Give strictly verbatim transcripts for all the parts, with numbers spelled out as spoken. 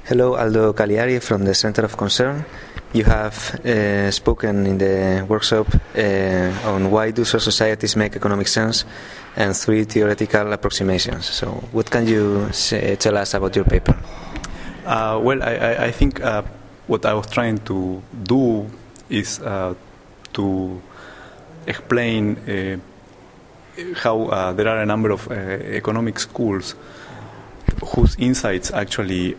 Hello, Aldo Cagliari from the Center of Concern. You have uh, spoken in the workshop uh, on why do social societies make economic sense and three theoretical approximations. So what can you say, tell us about your paper? Uh, well, I, I think uh, what I was trying to do is uh, to explain uh, how uh, there are a number of uh, economic schools whose insights actually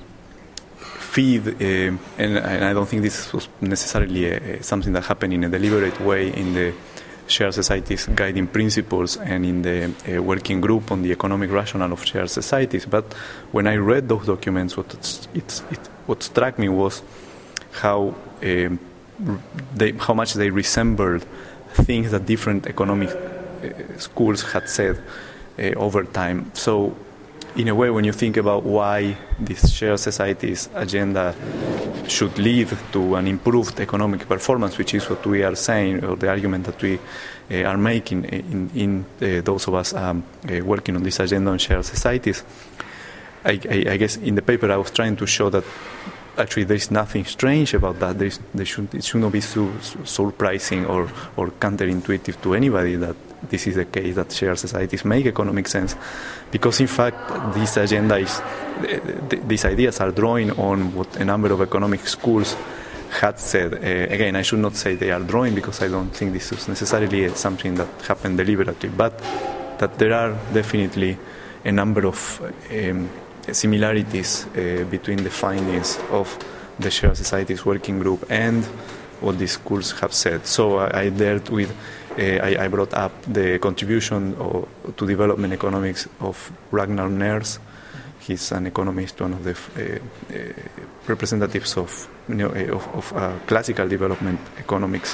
feed, uh, and, and I don't think this was necessarily a, something that happened in a deliberate way in the Shared Societies Guiding Principles and in the uh, working group on the economic rationale of shared societies. But when I read those documents, what, it's, it's, it, what struck me was how, uh, they, how much they resembled things that different economic uh, schools had said uh, over time. So in a way, when you think about why this shared societies agenda should lead to an improved economic performance, which is what we are saying, or the argument that we uh, are making in, in uh, those of us um, uh, working on this agenda on shared societies, I, I, I guess in the paper I was trying to show that actually there is nothing strange about that. There is, there should, it should not be so, so surprising or, or counterintuitive to anybody that this is the case, that shared societies make economic sense, because in fact this agenda is, these ideas are drawing on what a number of economic schools had said. Uh, again, I should not say they are drawing, because I don't think this is necessarily something that happened deliberately, but that there are definitely a number of um, similarities uh, between the findings of the Shared Societies Working Group and what these schools have said. So I, I dealt with Uh, I, I brought up the contribution of, to development economics of Ragnar Ners. He's an economist, one of the uh, uh, representatives of, you know, of, of uh, classical development economics.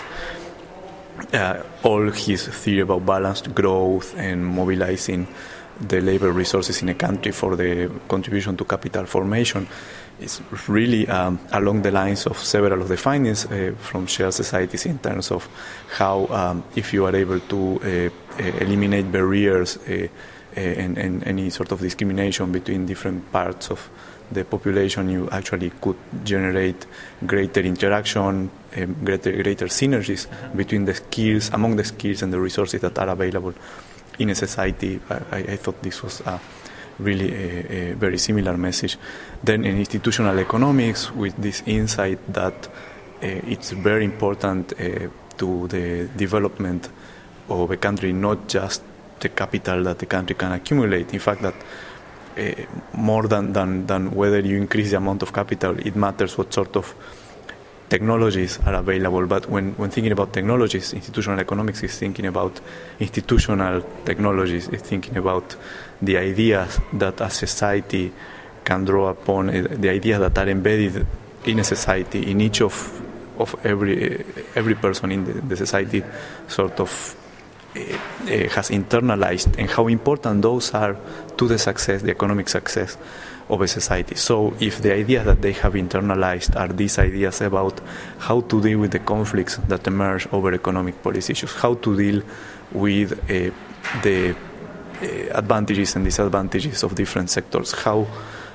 Uh, all his theory about balanced growth and mobilizing the labor resources in a country for the contribution to capital formation is really um, along the lines of several of the findings uh, from shared societies in terms of how um, if you are able to uh, uh, eliminate barriers uh, uh, and, and any sort of discrimination between different parts of the population, you actually could generate greater interaction, um, greater, greater synergies between the skills, among the skills and the resources that are available in a society. I, I thought this was uh, really a, a very similar message. Then in institutional economics, with this insight that uh, it's very important uh, to the development of a country, not just the capital that the country can accumulate. In fact, that uh, more than, than, than whether you increase the amount of capital, it matters what sort of technologies are available. But when, when thinking about technologies, institutional economics is thinking about institutional technologies, it's thinking about the ideas that a society can draw upon, the ideas that are embedded in a society, in each of of every every person in the, the society sort of uh, uh, has internalized, and how important those are to the success, the economic success of a society. So if the ideas that they have internalized are these ideas about how to deal with the conflicts that emerge over economic policy issues, how to deal with uh, the uh, advantages and disadvantages of different sectors, how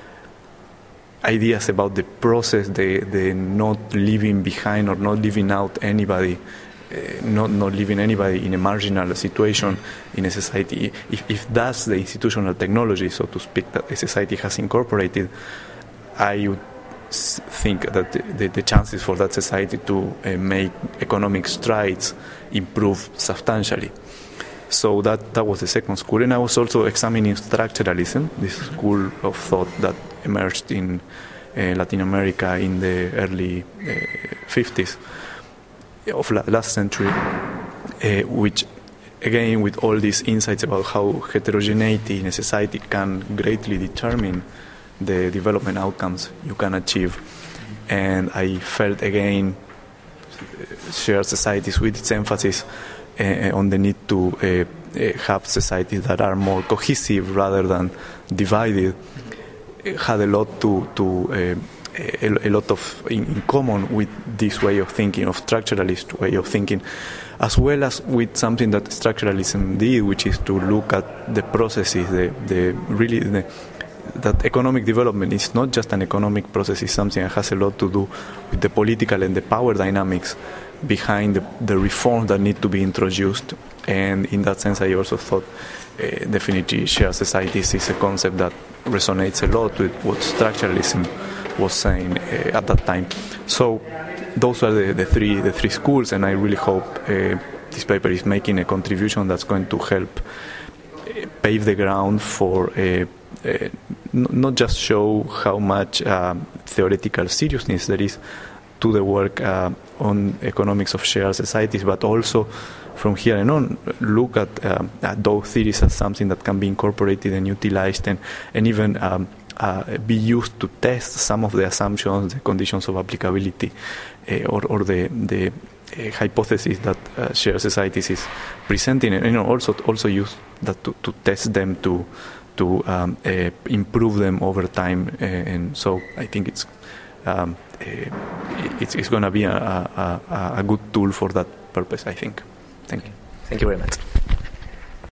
ideas about the process, the, the not leaving behind or not leaving out anybody, uh, not, not leaving anybody in a marginal situation in a society. If, if that's the institutional technology, so to speak, that a society has incorporated, I would think that the, the, the chances for that society to uh, make economic strides improve substantially. So that, that was the second school. And I was also examining structuralism, this school of thought that emerged in uh, Latin America in the early uh, fifties of la- last century, uh, which, again, with all these insights about how heterogeneity in a society can greatly determine the development outcomes you can achieve. And I felt, again, shared societies with its emphasis Uh, on the need to uh, uh, have societies that are more cohesive rather than divided, it had a lot to, to uh, a, a lot of in, in common with this way of thinking, of structuralist way of thinking, as well as with something that structuralism did, which is to look at the processes, the, the really the, that economic development is not just an economic process; it's something that has a lot to do with the political and the power dynamics behind the, the reforms that need to be introduced. And in that sense, I also thought uh, definitely shared societies is a concept that resonates a lot with what structuralism was saying uh, at that time. So those are the, the three the three schools, and I really hope uh, this paper is making a contribution that's going to help uh, pave the ground for uh, uh, n- not just show how much uh, theoretical seriousness there is to the work uh, on economics of shared societies, but also from here and on look at, um, at those theories as something that can be incorporated and utilized, and, and even um, uh, be used to test some of the assumptions, the conditions of applicability, uh, or, or the, the uh, hypothesis that uh, shared societies is presenting, and you know, also also use that to, to test them, to to um, uh, improve them over time, uh, and so I think it's um, uh, it's, it's going to be a, a, a, a good tool for that purpose, I think. Thank you. Thank you very much.